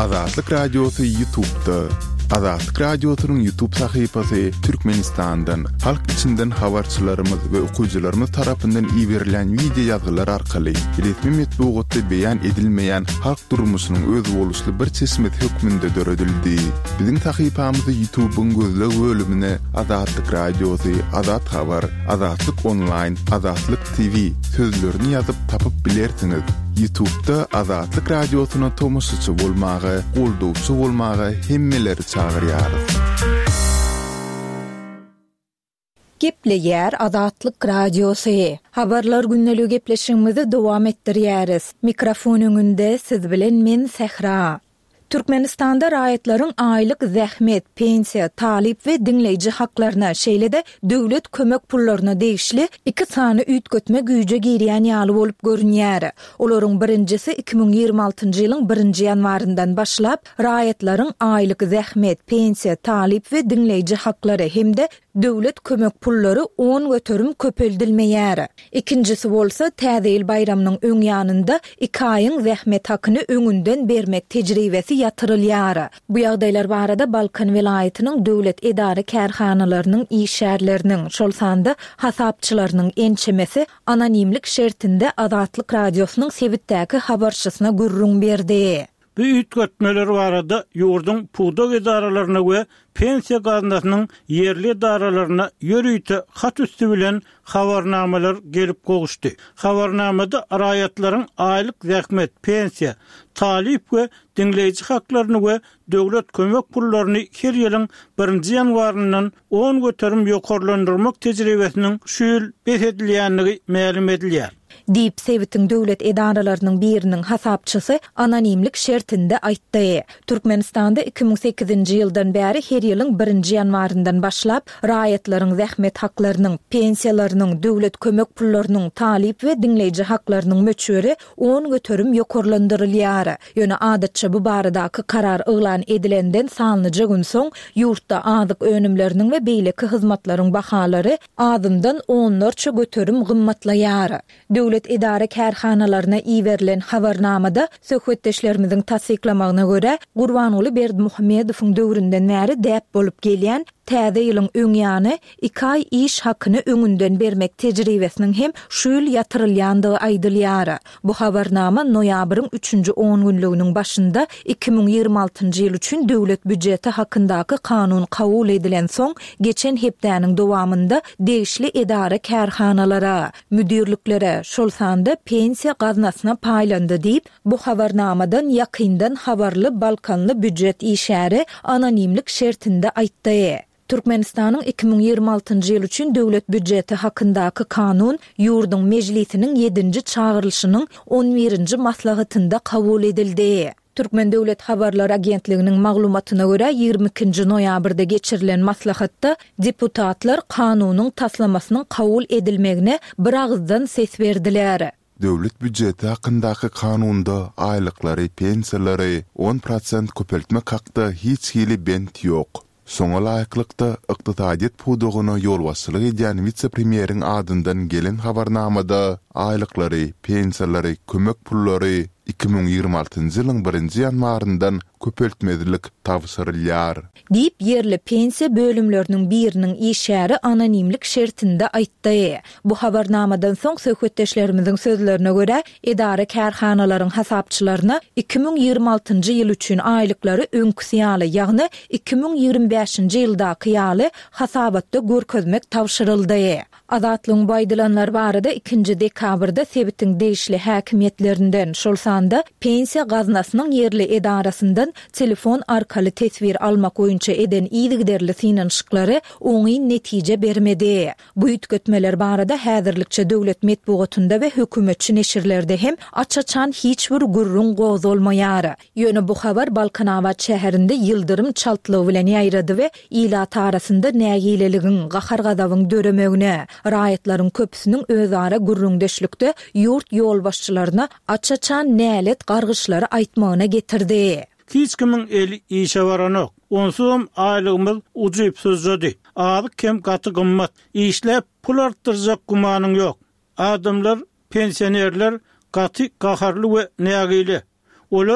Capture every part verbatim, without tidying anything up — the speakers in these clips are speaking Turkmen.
Azatlyk Radiosu YouTube'da. Azatlyk Radiosu'nun YouTube sayfasy Türkmenistan'dan, halk içinden habarçylarymyz we okuyjylarymyz tarapyndan iýerilen video ýazgylar arkaly resmi metbuatda beýan edilmeýän halk durmuşynyň öz boluşly bir çeşmet hökmünde döredildi. Biziň sayfamyzy YouTube'un gözleg bölümine Azatlyk Radiosu, Azat Habar, Azatlyk Online, Azatlyk T V sözlerini ýazyp tapyp bilersiňiz. YouTube'da Azatlyk Radiosu'na tomoşçy bolmagy, goldowçy bolmagy hemmeleri çağırýarys. Gepleýär Azatlyk Radiosu. Habarlar günneligi gepleşigimizi dowam etdirýäris. Mikrofon öňünde siz bilen men Sehra. Türkmenistanda raýatlaryň aýlyk zähmet, pensiýa, talip we dinleýiji haklaryna şeýle-de döwlet kömek pullaryna degişli iki sany üýtgetme güýje girýän ýaly bolup görünýär. Olaryň birincisi iki ming ýygrimi altynjy ýylyň birinji ýanwaryndan başlap raýatlaryň aýlyk zähmet, pensiýa, talip we dinleýiji haklary hemde döwlet kömek pullary on göterim köpeldilmeýär. İkincisi bolsa täze ýyl bayramynyň öň ýanynda iki aýyň zähmet hakyny öňünden bermek tejribesi ýatyrylýar. Bu ýagdaýlar barada Balkan welaýatynyň döwlet edara kärhanalarynyň işärleriniň, şol sanda hasapçylarynyň ençemesi anonimlik şertinde Azatlyk Radiosunyň sebitdäki habarçysyna gürrüň berdi. Bu üýtgetmeler barada ýurdun puwdak edaralaryna we pensiýa gaznasynyň ýerli edaralaryna ýörüýte hat üstü bilen habarnamalar gelip goguşdy. Habarnamada raýatlaryň aýlyk zähmet, pensiýa, talip we dinleýiji haklaryny we döwlet kömek pullaryny her ýylyň birinji ýanwaryndan on göterim ýokarlandyrmak tejribesiniň şu ýyl besedilýänligi ma'lum edilýär. Diýip Sewitiň döwlet edaralarynyň biriniň hasapçysy anonimlik şertinde aýtdy. Türkmenistanda iki ming sekizinji ýyldan bäri her ýylyň birinji ýanwaryndan başlap raýatlaryň zähmet haklarynyň, pensiýalarynyň, döwlet kömek pullarynyň, talip we dinleýiji haklarynyň möçberi on göterim ýokarlandyrylýar. Ýöne adatça bu baradaky karar yglan edilenden salnyjy gün soň ýurtda azyk önümleriniň we beýleki hyzmatlaryň bahalary adymdan onlarça göterim gymmatlaýar. Döwlet edara kärhanalaryna iýerilen habarnamada söhbetdeşlerimiziň tasdiklamagyna görä Gurbanoğlu Berdimuhammedowyň döwründen bäri däp bolup gelýän täze ýylyň öň ýany iki aý iş hakyny öňünden bermek tejribesiniň hem şu ýyl ýatyrylýandygy aýdylýar. Bu habarnama noýabryň üçünji on günlüğiniň başynda iki ming ýygrimi altynjy ýyl üçin döwlet büdjeti hakyndaky kanun kabul edilen soň geçen hepdäniň dowamında degişli edara kärhanalara, müdirliklere, şol sanda pensiýa gaznasyna paýlandy diýip bu habarnamadan ýakyndan habarly Balkanly büdjet işäri anonimlik şertinde aýtdy. Türkmenistanyň iki ming ýygrimi altynjy ýyl üçin döwlet büdjeti hakyndaky kanun ýurdun mejlisiniň ýedinji çağırylşynyň on birinji maslahatynda kabul edildi. Türkmen Döwlet Habarlar Agentliginiň maglumatyna görä ýygrimi ikinji noýabrda geçirilen maslahatda deputatlar kanunyň taslamasynyň kabul edilmegine bir agızdan ses berdiler. Döwlet büdjeti hakyndaky kanunda aýlyklary, pensiýalary on prosent köpeltmek hakda hiç hili bent ýok. Soňa laýyklykda ykdysadyet puwdugyna ýol başçylyk edýän vice-premieriň adyndan gelen habarnamada aýlyklary, pensiýalary, kömek pullary iki ming ýygrimi altynjy ýylyň birinji ýanwaryndan köpeltmedilik tawsyrylýar. Diýip ýerli pensiýa bölümleriniň biriniň işäri anonimlik şertinde aýtdy. Bu habarnamadan soň söhbetdeşlerimiziň sözlerine görä edara kärhanalaryň hasapçylaryna iki ming ýygrimi altynjy ýyl üçin aýlyklary öňküsi ýaly, ýagny iki ming ýygrimi beşinji ýyldaky ýaly hasabatda görkezmek tawşyryldy. Azatlyň baýdylanlar barada ikinji dekabrda Sewitiň degişli häkimiýetlerinden şol sanda pensiýa gaznasynyň ýerli edarasyndan telefon arkaly tesbir almak oýunça eden iýdigderli synanyşyklary oňy netije bermedi. Bu üýtgetmeler barada häzirlikçe döwlet metbuatynda we hökümetçi neşirlerde hem açaçan hiç bir gurrun gozolmaýar. Ýöne bu habar Balkanawat şäherinde ýyldyrym çaltlygy bilen ýaýrady we ilat arasynda nägileligiň, gahar gazabyň döremegine, raýatlaryň köpüsiniň özara gurrundeşlikde ýurt ýol başçylaryna açaçan nälet gargyşlary aýtmagyna getirdi. Hiç kimin eli işe varanok. Onsuzum aylığımız ucuyup sözledi. Abi kem katı gımmat. İşlep pul arttıracak gumanın yok. Adamlar, pensionerler katı kaharlı ve neagili. Olar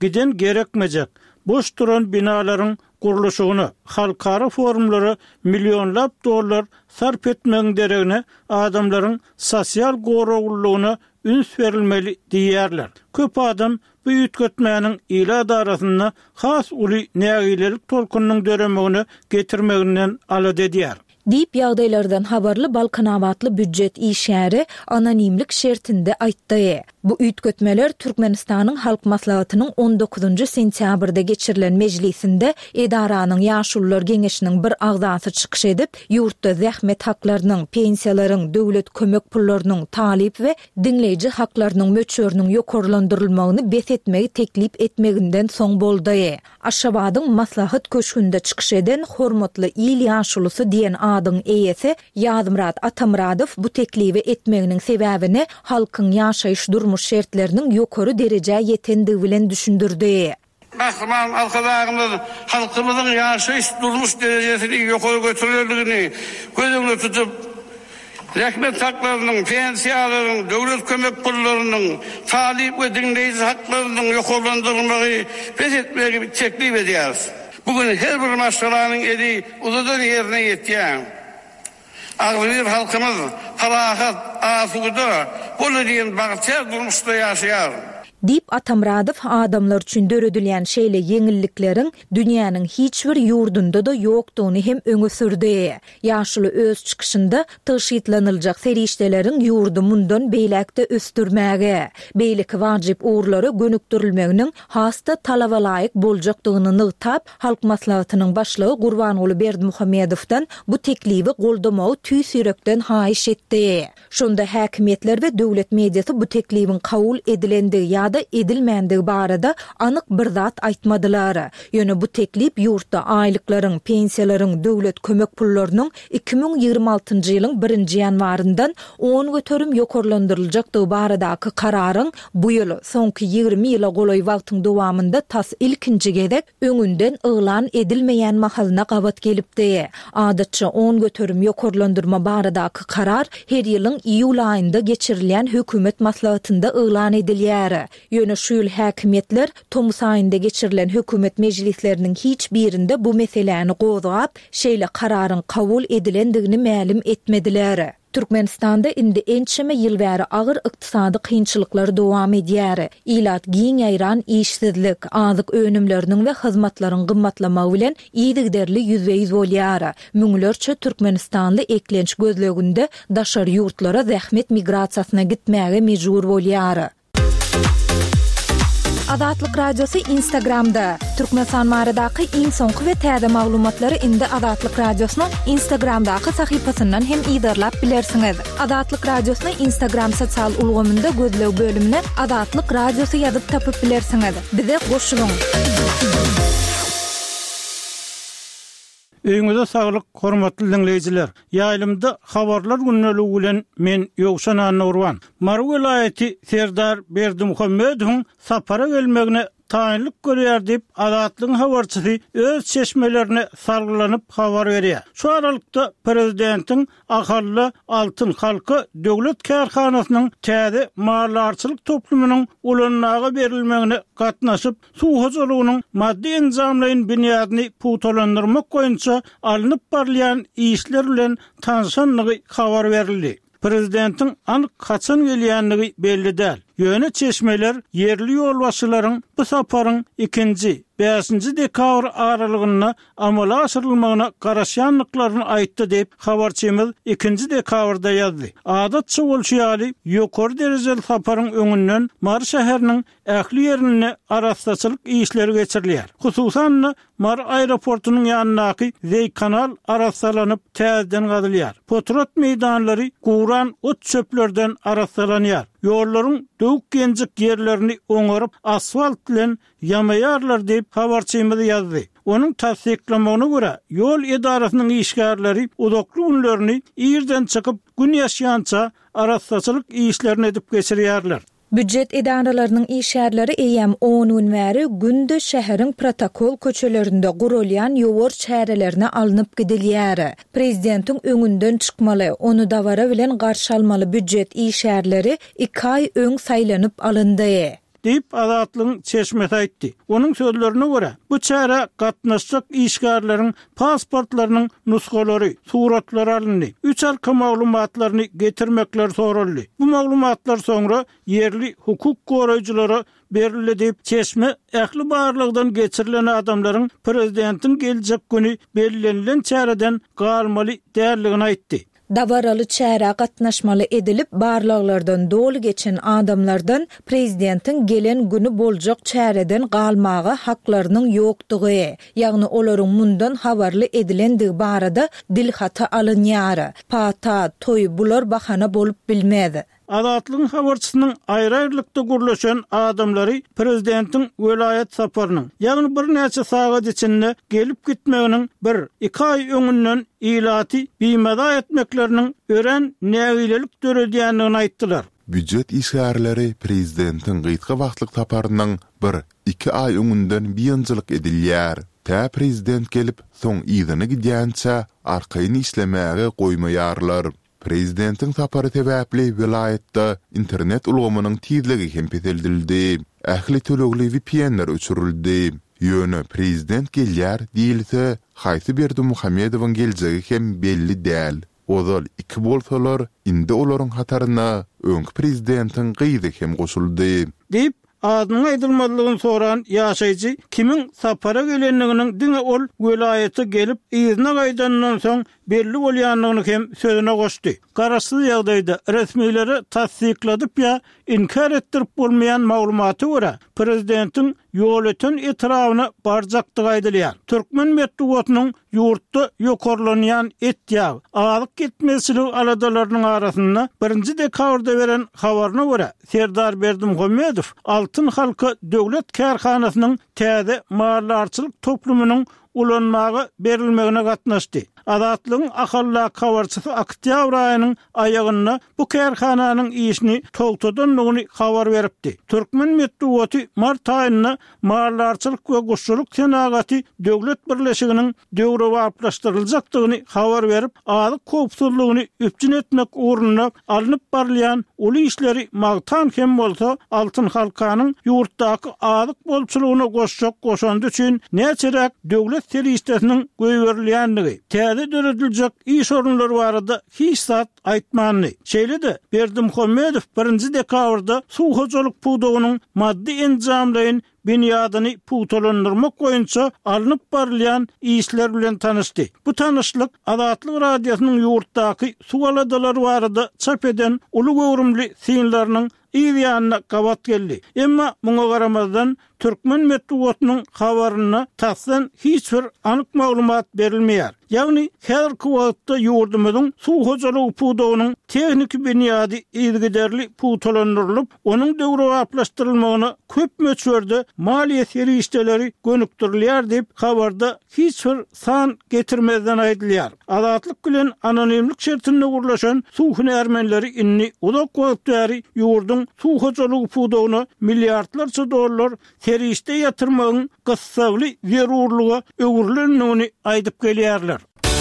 giden gerekmejek. Boş duran binaların guruluşuny, halkara forumlary milyonlap dollar sarf etmegiň deregine adamlaryň sosial goraglygyna üns verilmeli diýerler. Köp adam bu ýetgetmäniň ila darasyna has uly nägilelik tolkunyň döremegini getirmeginden alad edýär. Dip ýagdaýlardan habarly Balkanabatly büdjet işäri anonimlik şertinde aýtdy. Bu üýtgetmeler Türkmenistanyň halk maslahatynyň on dokuzunçy sentýabrda geçirilen mejlisinde edaranyň ýaşullar geňeşiniň bir agzasy çykyş edip, ýurtda zähmet haklarynyň, pensiýalaryň, döwlet kömek pullarynyň, talip we dinleýiji haklarynyň möçörünün ýokarlandyrylmagyny besetmegi teklip etmeginden soň boldy. Aşgabatyň maslahat köşkünde çykyş eden hormatly il ýaşulysy diýen adyň eýesi Ýazmyrat Atamradow bu teklibi etmeginiň sebäbini halkyň ýaşaýyş durmuş şertlerinin ýokary derejä ýetendigi bilen düşündirdi. Bahman halklarımız halkımızın yaşayış durmuş derecesini yukarı götürüldüğünü gözünü tutup rehmet haklarının, pensiyaların, devlet kömek pullarının, talip ve dinleyici haklarının yukarılandırılmayı pes etmeyi teklif ediyoruz. Bugün her bir maşgalanın eli uzadan yerine yetiyen ağır halkımız felahat, asuda, bolu diyen bahtiyar durmuşta yaşayar. Dip Atamradow adamlar üçin döredilen şeýle ýeňilliklerin dünýäniň hiç bir ýurdunda da ýokdugyny hem öňe sürdi. Ýaşuly öz çykyşynda tyşytlanylajak serişdeleriň ýurdu mundan beýlekde östürmäge, beýlik wajyp uğurlary gönükdirilmeginiň hasta talaba laýyk boljakdygyny nygtap, halk maslahatynyň başlygy Gurbanuly Berdimuhamedowdan bu teklibi goldamagy tüýs ýürekden haýyş etdi. Şonda häkimetler we döwlet mediasy bu teklibiň kabul edilendigi ýa da edilmendigi barada anyk bir zat aýtmadylar. Ýöne bu teklip ýurtda aýlyklaryň, pensiýalaryň, döwlet kömek pullarynyň iki ming ýygrimi altynjy ýylyň birinji ýanwarydan on götürüm ýokarlandyryljakdygy baradaky kararyň bu ýyl soňky ýygrimi ýyla golay wagtyň dowamında tas ilkinji gezek öňünden yglan edilmeýän mahalyna gabat gelipdi. Adatça on götürüm ýokarlandyrma baradaky karar her ýylyň iýul aýynda geçirilen hökümet maslahatynda yglan edilýär. Ýöne şu ýyl häkimetler Tomus aýynda geçirilen hökümet mejlisleriniň hiç birinde bu meseleni gozap, şeýle kararyň kabul edilendigini ma'lum etmediler. Türkmenistanda indi ençeme ýyl bäri agyr ykdysady kynçylyklar dowam edýär. Ilat giň aýran işsizlik, azyk önümleriniň we hyzmatlaryň gymmatlamagy bilen ýygyderli ýüzbeýiz bolýar. Müňlerçe Türkmenistanly eklenç gözleginde daşar ýurtlara zähmet migrasiýasyna gitmäge mejbur bolýar. Azatlyk Radiosu Instagramda. Türkmenistan baradaky iň soňky we täze maglumatlary indi Azatlyk Radiosynyň Instagramdaky sahypasyndan hem ýydarlap bilersiňiz. Azatlyk Radiosyny Instagram sosial ulgamynda gözleg bölümine Azatlyk Radiosu ýazyp tapyp bilersiňiz. Bize goşulyň. Öňüňizde saglyk, hormatly dinleýijiler. Ýaýlymda habarlar günneligi bilen men Ýogşan Anurwan. Marw vilayaty Serdar Berdimuhammedowyň sapara gelmegine taýinlik görýär diýip Azatlygyň habarçysy öz çeşmelerini salgylanyp habar berýär. Şu aralykda prezidentiň ahally altyn halky döwlet kärhanasynyň täze mallarçylyk toplumynyň ulanynaga berilmegine gatnaşyp suw hojalygynyň maddi enzamlaryň binýadyny puwtalandyrmak goýunça alınıp barlayan işler bilen tanışanlygy habar berildi. Prezidentiň anyk kaçan gelýänligi belli däl. Ýöne çeşmeler yerli ýolbaşçylaryň bu saparyň ikinji beşinji dekabr aralygyna amala aşyrylmagyna garaşýanlyklaryny aýtdy diýip habarçymyz ikinji dekabrda ýazdy. Adatça bolşy ýaly ýokary derejeli saparyň öňünden Mar şäheriniň ähli ýerine arastaçylyk işleri geçirilýär. Hususan Mar aeroportunyň ýanynaky Zey kanal arastalanyp täzeden gadylýar. Potrat meýdanlary guran ot çöplerden arastalanýar. Ýollaryň döwük genjik ýerlerini oňaryp asfalt bilen ýamaýarlar diýip habarçymyz ýazdy. Onuň tasdiklamagyna görä, ýol edarasynyň işgärleri uzakly günlerini ýerden çykyp gün ýaşaýança arastaçylyk işlerini edip geçirýärler. Büdjet edaralarynyň işgärleri eýem on gün bäri günde şäheriň protokol köçelerinde gurulýan ýowar çärelerine alınıp gidilýär. Prezidentiň öňünden çykmaly, onu dawara bilen garşy almaly büdjet işgärleri iki aý öň saýlanyp alyndy. deyip Azatlygyň çeşmesi aýtdy. Onuň sözlerine görä, bu çäre gatnaşjak işgärlerin pasportlarynyň nusgalary, suratlary alındy. Üç arka maglumatlaryny getirmekler soruldy. Bu maglumatlar soňra yerli hukuk goraýjylary berildi deyip çeşme ähli barlygdan geçirilen adamlaryň prezidentin geljek güni bellenlen çäreden galmaly därligini aýtdy. Davaralı çäre gatnaşmaly edilip barlaglardan dolu geçen adamlardan prezidentin gelen günü boljak çäreden galmagy haklarynyň ýokdugy, ýagny olaryň mundan habarly edilendigi barada dil hata alınýary. Pata, toy bular bahana bolup bilmedi. Azatlygyň habarçysynyň aýry-aýrylykda gürleşen adamlary prezidentin welayet saparynyň, ýagny bir näçe sagat içinde gelip gitmeginiň bir iki aý öňünden ilaty biýmada etmekleriniň ören nägilelik döredýändigini aýtdylar. Büdjet işgärleri prezidentin gytga wagtlyk saparynyň bir iki aý öňünden biýanjylyk edilýär. Tä prezident gelip soň ýygyny gidýänçe arkaýyny işlemäge goýmaýarlar. Prezidentin sapary sebäpli vilayetde internet ulgamynyň tizligi hempetildi. Ähli tölegli V P N'ler öçürildi. Ýöne prezident gelýär diýilse, Haýsy Berdimuhammedowyň geljegi hem belli däl. Ozal iki bolsalar indi olaryň hataryna öňki prezidentin gyzy hem goşuldy. Deyip adyny aýdylmadygyny soran ýaşaýjy kimin sapara gelenliginiň diňe ol welayete gelip ýyzyna gaýdandan soň belli bolýanlygyny hem sözüne goşdy. Garaşsyz ýagdaýda resmiýleri tasdikladyp ýa inkar etdirip bolmaýan maglumaty görä prezidentin ýoleten etrawyna barjakdygy aýdylýar. Türkmen medeniýetiniň ýurtda ýokarlanýan etýag, alyk gitmesini aladalarynyň arasynda birinji dekabrda beren habaryna görä Serdar Berdimuhammedow Altyn halka döwlet kärhanasynyň täze mallarçylyk toplumynyň ulanmagy berilmegine gatnaşdy. Azatlygyň ahalla habarçysy oktyabr aýynyň aýagyna bu kärhananyň işini togtadanlygyny habar beripdi. Türkmen medeniýeti mart aýyna mallarçylyk we guşçuluk senagaty döwlet birleşiginiň döwre wagtlaşdyryljakdygyny habar berip, alyk kopsullygyny üpjün etmek uğruna alınıp barlayan uly işleri magtan hem bolsa Altyn halkanyň ýurtdaky alyk bolçulugyna goşjak goşandy üçin näçerek döwlet serişdesiniň göýberilýändigi, täze dörediljek iş orunlary barada hiç zat aýtmandy. Şeýle-de Berdimuhammedow birinji dekabrda suw hojalyk puwdagynyň maddi enjamlaryň binýadyny puwtalandyrmak boýunça alınıp barlayan işler bilen tanışdy. Bu tanışlyk Azatlyk radiosynyň ýurtdaky suw aladalary barada çap eden uly göwrümli sinlarynyň ýa-da gabat geldi. Emma muňa garamazdan Türkmen medeniýetiniň habaryna tasdan hiç bir anyk maglumat berilmeýär. Ýagny häzirki wagtda ýurdumyzyň suw hojalygy puwdagynyň tehnik binýady ýygyderli puwtalandyrylyp, onuň döwre wagtlaşdyrylmagyna köp möçberde maliýe serişdeleri gönükdirilýär diýip habarda hiç bir san getirmezden aýdylýar. Azatlyk bilen anonimlik şertinde gurlaşan suw hünärmenleri inni uzak wagt bäri ýurduň suw hojalygy puwdagyna milliardlarça dollar serişde ýatyrmagyň gyssaly zerurlugy öwürlendigini aýdyp gelýärler.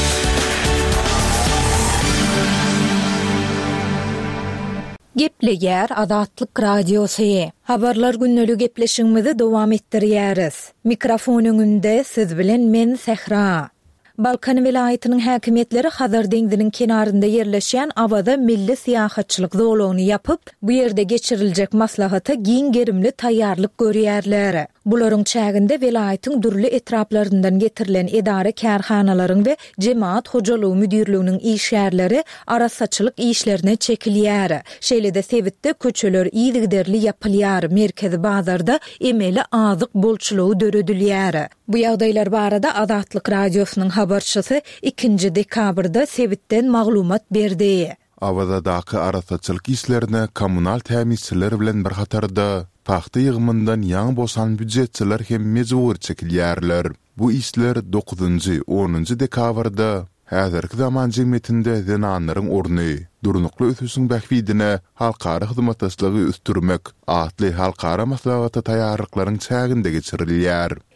Gepleýär Azatlyk radiosy. Habarlar günnäli gepleşigimizi dowam etdirýäris. Mikrofon öňünde siz bilen men Sehra. Balkan vilayatynyň häkimetleri Hazar deňdiniň kenarynda ýerleşýän awada milli syýahatçylyk zolugyny ýapyp, bu ýerde geçiriljek maslahata giň gerimli taýýarlyk görýärler. Bularyň çäginde vilayatyň durly etraplaryndan getirilen edara kärhanalaryň we jemaat hojalygy müdirliginiň işgärleri arasaçylyk işlerine çekilýär. Şeýle-de Sebitde köçeler ýygyderli ýapylýar, merkezi bazarda emeli azyk bolçulugy döredilýär. Bu ýagdaýlar barada Azatlyk radiosynyň habarçysy ikinji dekabrda Sebitden maglumat berdi. Awadaky arasaçylyk işlerine kommunal täminçiler bilen bir hatarda paxta ýygymyndan ýaňy bosan büdjetçiler hem mejbur çekilýärler. Bu işler dokuzunji onunji dekabrda häzirki zaman jemgyýetinde zenanlaryň orny, durnukly ösüşiň bähwidine halkara hyzmatdaşlygy üstürmek atly halkara maslahata taýýarlyklaryň çäginde geçirilýär.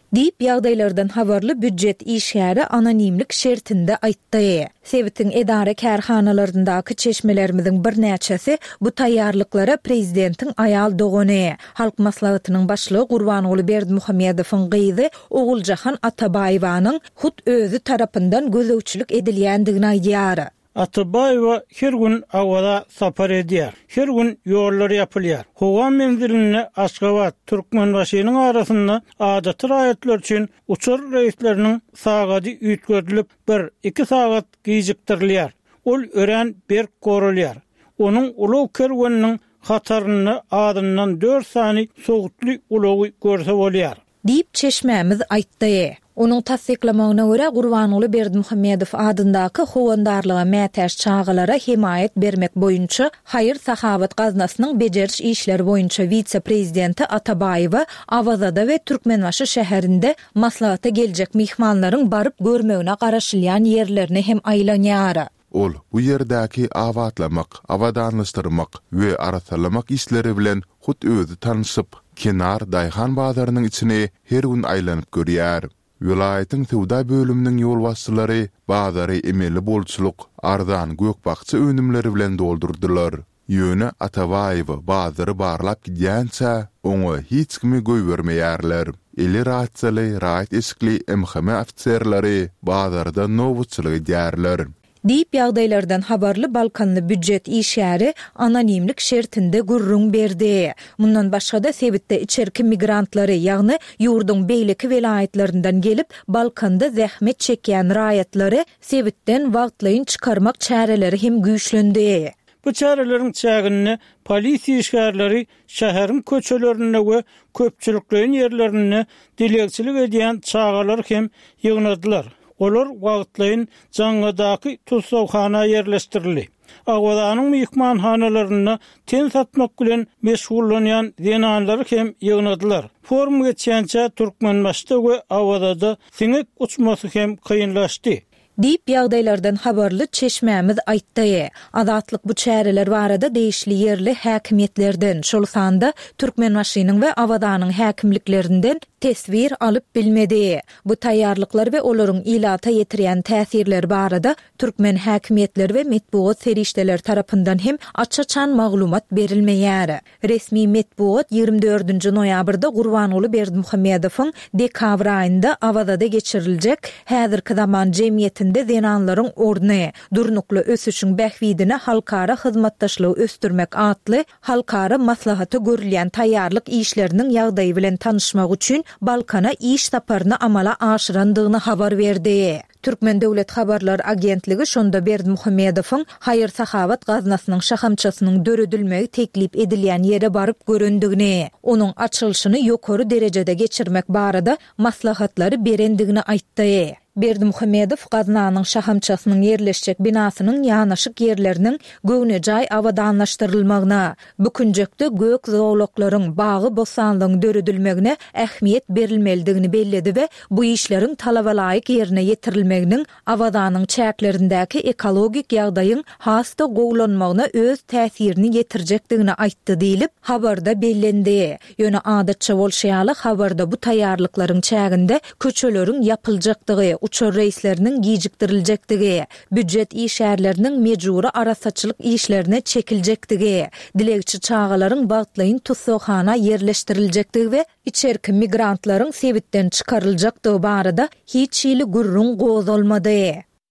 Diýip ýagdaýlardan habarly büdjet işgäri anonimlik şertinde aýtdy. Sebitin edara kärhanalaryndaky çeşmelerimizin bir näçesi bu taýýarlyklara prezidentiň aýal dogany, halk maslahatynyň başlygy Gurbanuly Berdimuhammedowyň gyzy Oguljahan Atabaýewanyň hut özü tarapyndan gözewçilik edilýändigini aýdýar. Atabaýewa her gün awada sapar edýär. Her gün ýollar ýapylýar. Howan menziline Aşgabat, Türkmenbaşynyň arasynda adaty raýatlar üçin uçur reýsleriniň sagady üýtgörilip bir iki sagat gijikdirilýär. Ol ören berk gorulýar. Onuň uluw kerwanynyň hataryny adyndan dört sany sogutly uluwy görse bolýar. Diýip çeşmämiz aýtdy. Onun tasdiklamagyna görä Gurbanuly Berdimuhammedow adyndaky howandarlyga mätäş çağalara himayet bermek boýunça Haýyr Sahabat gaznasynyň bejeriş işleri boýunça witse-prezidenti Atabaýewa Awazada we Türkmenbaşy şäherinde maslahata geljek mihmanlaryň baryp görmegine garaşylýan ýerlerini hem aýlanýar. Ol bu ýerdäki awatlamak, awadanlaşdyrmak we arasalamak işleri bilen hut özü tanyşyp, kenar daýhan bazarynyň içine her gün aýlanyp görýär. Vilayetin Tewda bölüminiň ýol başçylary bazary emeli bolçuluk, arzan gökbakçy önümleri bilen doldurdylar. Ýöne Atabaýewa bazary barlap gidýänçä oňa hiç kimi göýbermeýärler. Eli rahatçyly, rahat eşikli M H M ofitserleri bazarda nowutçylyk edýärler. Diýip ýagdaýlardan habarly Balkanly büdjet işgäri anonimlik şertinde gurrun berdi. Mundan başga da sebitde içerki migrantlary, ýagny ýurdun beýleki welaýatlarinden gelip Balkanda zähmet çekýän raýatlary sebitden wagtlaýyn çykarmak çäreleri hem güýçlendi. Bu çäreleriň çägini polisiýa işgärleri şäheriň köçelerine we köpçüliklerin ýerlerini dilekçilik edýän çağalar hem ýygnadylar. Olar wagtlaýyn jaňadaky tutsawhana ýerleşdirildi. Awwadanyň mehmanhanalaryna ten satmak bilen meşgullanýan zenanlary hem ýygnadylar. Forum geçýänçä Türkmenbaşda we Awwadada siňek uçmasy hem kynlaşdy. Diýip ýagdaýlardan habarly çeşmämiz aýtdy. Adatlyk bu çäreler barada değişli ýerli häkimetlerden, şol sanda Türkmenbaşynyň we Awwadanyň häkimliklerinden tesvir alyp bilmedi. Bu taýýarlyklar we olaryň ilata ýetirýän täsirler barada Türkmen häkimetleri we metbuat serişdeler tarapyndan hem açaçan maglumat berilmeýär. Resmi metbuat ýygrimi dördünji noýabrda Gurbanuly Berdimuhammedowyň dekabr aýynda Awwadada geçiriljek häzirki zaman jemgyýetinde zenanlaryň orduny, durnukly ösüşiň bähwidini halkara hyzmatdaşlygy östürmek atly halkara maslahaty görülýän taýýarlyk işleriniň ýagdaýy bilen tanyşmak üçin Balkana iş taparyny amala aşyrandygyny habar berdi. Türkmen Döwlet Habarlar Agentligi şonda Berdimuhammedowyň Haýyr Sahabat gaznasynyň şahamçasynyň döredilmegi teklip edilýän ýere baryp göründigini, onuň açylyşyny ýokary derejede geçirmek barada maslahatlary berendigini aýtdy. Berdimuhammedow gaznanyň şahamçasynyň ýerleşjek binasynyň ýanaşyk ýerleriniň göwne jaý awadanlaşdyrylmagyna, bükünjekde gök zowlaklaryň bagy bosanlygyň döredilmegine ähmiýet berilmelidigini belledi we bu işleriň talaba laýyk ýerine ýetirilmeginiň Awwadanyň çäklerindäki ekologik ýagdaýyň hasta gowlanmagyna öz täsirini ýetirjekdigini aýtdy diýilip habarda bellendi. Ýöne adatça bolşýaly habarda bu taýýarlyklaryň çäginde köçeleriň ýapyljakdygy, uçur reýsleriniň gijikdiriljekdigi, büdjet işgärleriniň mejburi arasaçylyk işlerine çekiljekdigi, dilekçi çağalaryň wagtlaýyn tutsawhana ýerleşdiriljekdigi we içerki migrantlaryň sebitden çykaryljakdygy barada hiç ýyly gurrun gozalmady.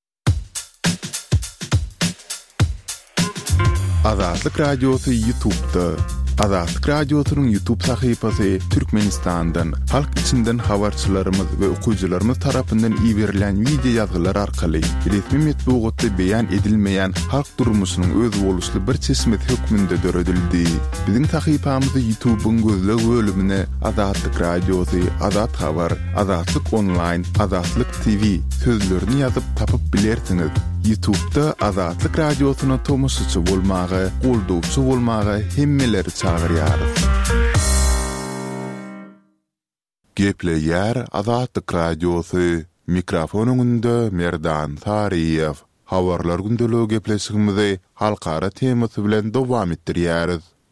Azatlyk Radiosu YouTube'da. Azatlyk Radiosunyň YouTube sahypasy Türkmenistandan, halk içinden habarçylarymyz we okuwçylarymyz tarapyndan iýerilen video ýazgylar arkaly resmi metbuatda beýan edilmeýän halk durmuşynyň öz boluşly bir çeşmet hökmünde döredildi. Biziň sahypamyzy YouTube'un gözleg bölümine Azatlyk Radiosu, Azat Habar, Azatlyk Online, Azatlyk T V sözlerini ýazyp tapyp bilersiňiz. YouTube'da Azatlyk Radiosuny tomoşaçy bolmagy, goldawçy bolmagy hemmeleri çağırýarys. Gepleýär Azatlyk Radiosu. Mikrofonuň önünde Merdan Tariýew. Habarlar gündeligi gepleşigimizi halkara temasy bilen dowam etdirýäris.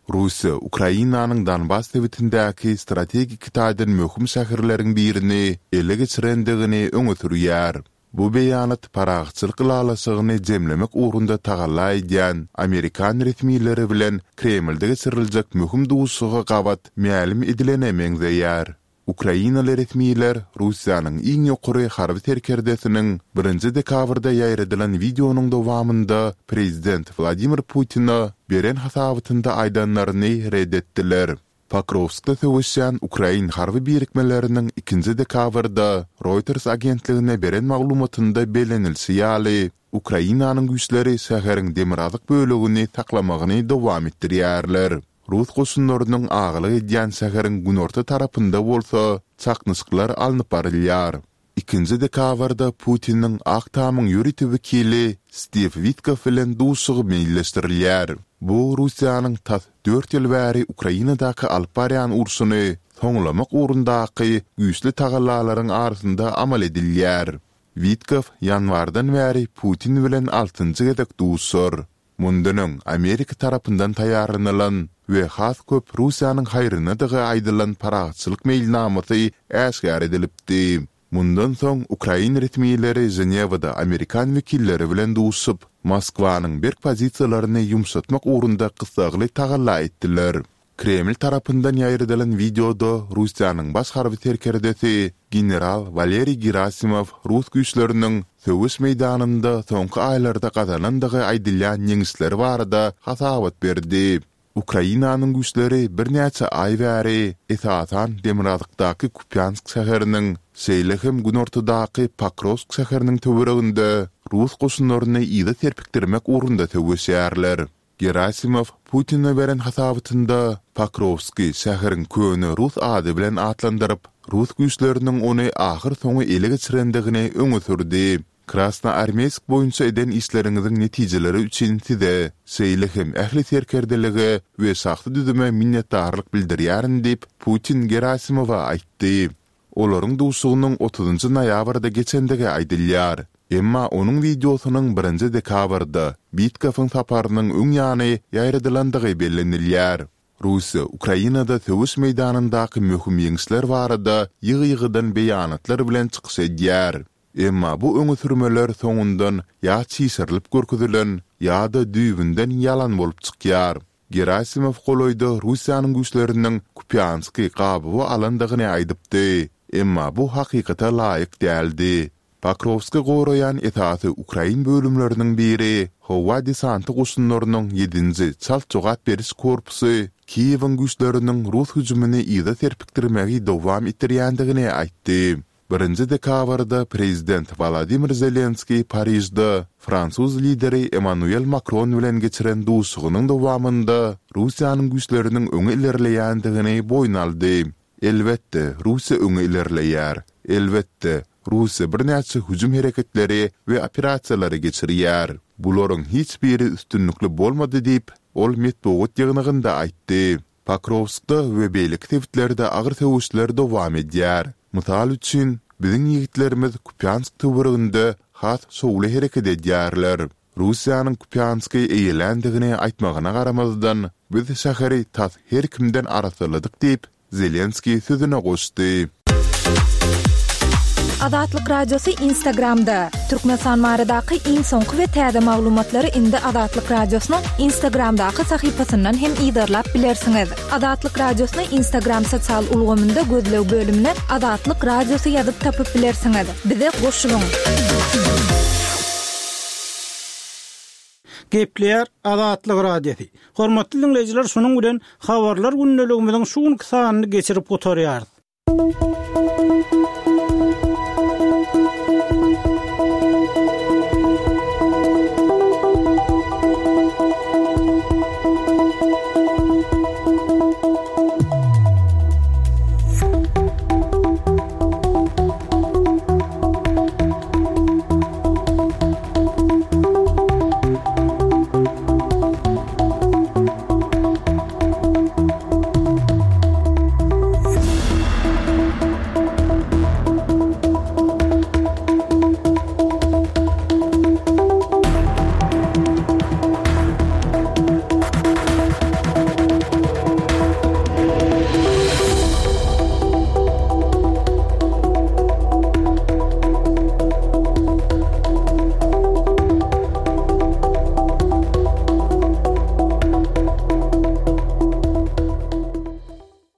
Rusiya Ukrainanyň Donbas tewitindäki strategik taýdan möhüm şäherleriň birini ele geçirendigini öňe sürýär. Bu beýanat paragçylyk lalasygyny jemlemek ugrunda tagalla edýän Amerikan resmiýetleri bilen Kremlde geçiriljek möhüm duşsuga gabat mälim edilene meňzeýär. Ukrainaly resmiýetler Russiýanyň iň ýokary harby terkerdesiniň birinji dekabrda ýaýradylan videonyň dowamında prezident Vladimir Putin'a beren hasabatynda aýdanlaryny reddetdiler. Pokrovskda töwüşýän Ukrain harby birikmeleriniň ikinji dekabrda Reuters agentligine beren maglumatynda belenilýär. Ukrainanyň güýçleri şäheriň demirazlyk bölегini taklamagyny dowam etdirýärler. Rus goşunlarynyň agylyk edýän şäheriň günorta tarapynda bolsa, çaknysyklar alınıp barylýar. ikinji dekabrda Putin'in Aktamyň ýöretip wekili Steve Witkow bilen duşsugy meýilleşdirilýär. Bu Russiýanyň tas dört ýyl bäri Ukrainadaky alyp barýan urşuny soňlamak ugrundaky güýçli tagallalaryň arasynda amal edilýär. Witkow ýanwardan bäri Putin bilen altynjy gedek duşsur. Mundunyň Amerika tarapyndan taýýarlanylan we has köp Russiýanyň haýryna dıgy aýdylan paragçylyk meýilnamasy äşgär edilipdi. Mundan soň Ukraina resmiýetleri Jenewada Amerikan wekilleri bilen duşup, Moskwanyň berk pozisiýalaryny ýumşatmak ugrunda kysagly tagalla etdiler. Kreml tarapyndan ýaýradylan videoda Russiýanyň baş harby terkerdesi general Valeri Gerasimov Rus güýçleriniň söwüş meýdanynda soňky aýlarda gazanandygy aýdylýan ýeňişleri barada hasabat berdi. Ukrainanyň güýçleri bir näçe aý bäri esasan Demirazlykdaky Kupyansk şäheriniň Seýlehim günortadaky Pokrovsk şäheriniň töwereginde Rus goşunlaryny ýyda terpikdirmek ugrunda töwüşýärler. Gerasimov Putin'e beren hasabatynda Pokrovski şäheriň köni Rus ady bilen atlandyryp, Rus güýçleriniň ony ahyr soňy ele geçirendigini öňe sürdi. Krasnoarmeysk boýunça eden işleriňiziň netijeleri üçin size Seýlehim ähli terkerdeligi we saxty düzüme minnetdarlyk bildirýärin diýip Putin Gerasimowa aýtdy. Olaryň duşsugynyň otuzynjy noýabrda geçendigi aýdylýar. Emma onuň videosynyň birinji dekabrda Witkowyň saparynyň öň ýany ýaýradylandygy bellenilýär. Russiýa Ukrainada töwüş meýdanyndaky möhüm ýeňişler barada ýygy-ýygydan beýanatlar bilen çykyş edýär. Emma bu öňe sürmeler soňundan ýa çyşyrylyp görkezülen ýa-da düýbünden ýalan bolup çykýar. Gerasimov goloýda Russiýanyň güýçleriniň Kupyanski gaby alandygyny aýdypdy. Emma bu hakykata laýyk däldi. Pokrovski gorayan etasy Ukrain bölümleriniň biri Howa desanty goşunlarynyň ýedinji çalt jogap beriş korpusy Kiýewiň güýçleriniň Rus hüjümini ýyda terpikdirmegi dowam etdirýändigini aýtdy. birinji dekabrda prezident Vladimir Zelenski Parijda Fransuz lideri Emmanuel Macron bilen geçiren duşugynyň dowamında Russiýanyň güýçleriniň öňe ilerleýändigini boýnaldy. Elbetde Russiýa öňe ilerleýär. Elbetde Russiýa bir näçe hüjüm hereketleri we operasiýalary geçirýär. Bularyň hiç biri üstünlükli bolmady diýip ol metbuat ýygnygynda aýtdy. Pokrovskda we beýlik tewitlerinde agyr töwüşler dowam edýär. Mysal üçin biziň ýigitlerimiz Kupyansk töwereginde has şowly hereket edýärler. Russiýanyň Kupyanski eýelendigini aýtmagyna garamazdan biz şäheri tas her kimden arasyladyk diýip Zelenski sözüne goşdy. Azatlyk radiosu Instagramda. Türkmenistan maradaky iň soňky we täze maglumatlary indi Azatlyk radiosynyň Instagramdaky sahypasyndan hem ýydarlap bilersiňiz. Azatlyk radiosyny Instagram sosial ulgamynda gözlew bölümine Azatlyk radiosu ýazyp tapyp bilersiňiz. Bize goşulyň. Gepler Azatlyk radiosu. Hormatly dinleyijiler, şonuň bilen habarlar günneligimiziň şu günki sanyny geçirip oturýar.